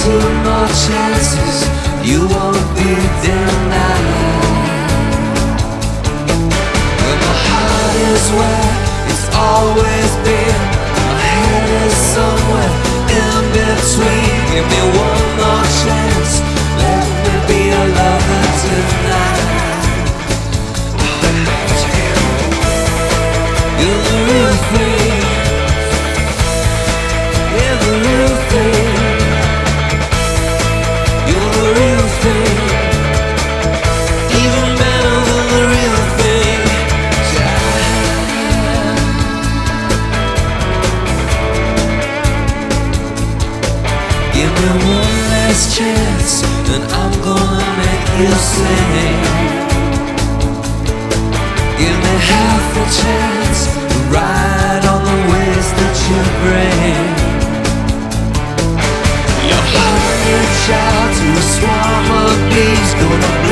two more chances, you won't be denied. When my heart is where it's always been, my head is somewhere in between. Give me one more chance, let me be a lover tonight. You're the real thing, you're the real thing, you're the real thing, even better than the real thing. Give me one last chance, and I'm gonna make you sing. Give me half a chance to ride on the waves that you bring. Your heart reach out to a swarm of bees, gonna